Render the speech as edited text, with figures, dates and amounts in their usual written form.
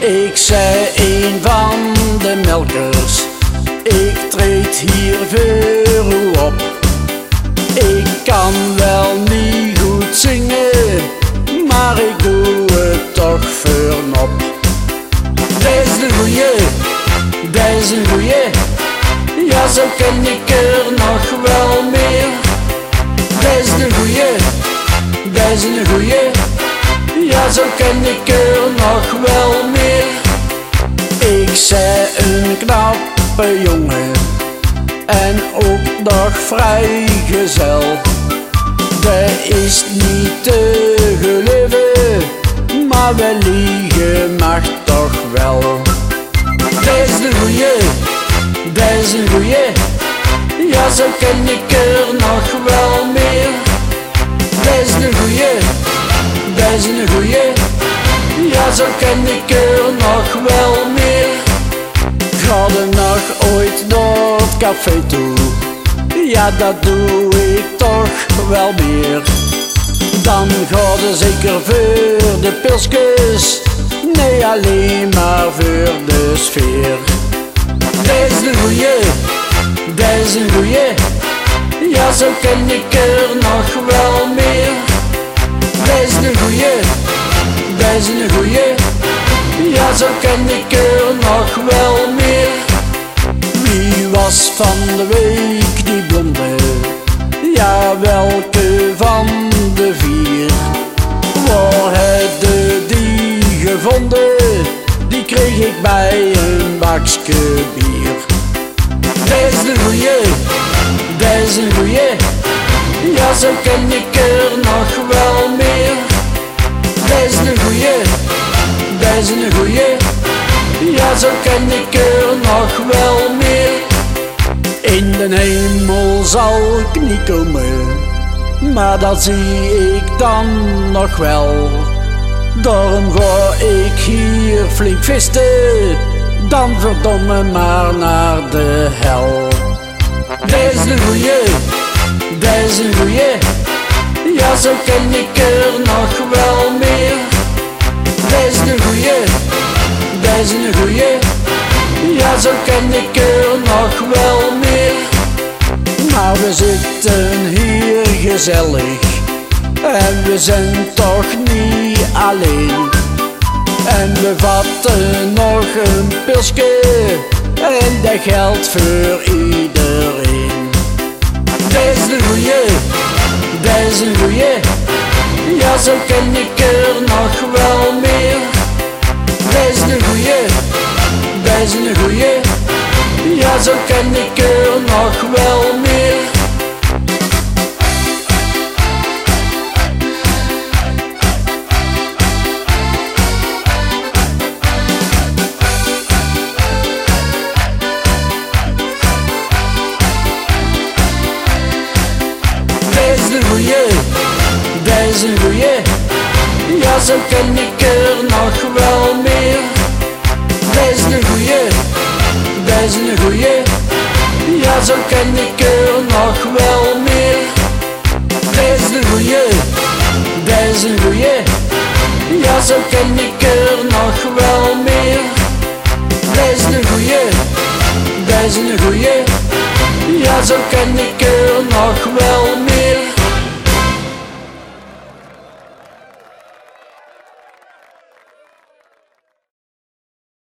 Ik zei een van de melkers, ik treed hier voor u op. Ik kan wel niet goed zingen, maar ik doe het toch voor op. Dat is de goeie, dat is een goeie, ja zo ken ik er nog wel meer. Dat is de goeie, dat is een goeie, ja zo ken ik er nog wel meer. Ik zei een knappe jongen en ook nog vrijgezel. Dat is niet te geloven, maar wel liegen mag toch wel. Dat is de goeie, dat is een goeie, ja zo ken ik er nog wel meer. Dat is de goeie, dat is een goeie, ja zo ken ik er nog wel meer. Ga er nog ooit naar het café toe? Ja dat doe ik toch wel meer. Dan ga je zeker voor de pilsjes, nee alleen maar voor de sfeer. Dat is de goeie, dat is een goeie, ja zo ken ik er nog wel meer. Dat is de goeie, dat is een goeie, ja zo ken ik er nog wel meer. Wie was van de week die blonde? Ja welke van de vier? Waar heb je die gevonden? Die kreeg ik bij een bakje bier. Dat is de goeie, dat is een goeie, ja zo ken ik er nog wel meer. Dat is de goeie, dat is een goeie, ja zo ken ik er nog wel meer. In de hemel zal ik niet komen, maar dat zie ik dan nog wel. Daarom ga ik hier flink visten, dan verdomme maar naar de hel. Dat is de goeie, dat is een goeie, ja zo ken ik er nog wel meer. Dat is de goeie, dat is een goeie, ja zo ken ik er nog wel meer. Maar we zitten hier gezellig en we zijn toch niet alleen. En we vatten nog een pilsje en dat geldt voor iedereen. Dat is de goeie, dat is een goeie, ja zo ken ik er nog wel meer. Dat is de goeie, dat is een goeie, ja zo ken ik er nog wel meer. Dat is de goeie, dat is een goeie, ja zo ken ik er nog wel meer. Dat is de goeie, dat is een goeie, ja zo ken ik er nog wel meer. Dat is de goeie, dat is een goeie, ja zo ken ik er nog wel meer. Dat is de goeie, dat is een goeie, ja zo ken ik er nog wel meer.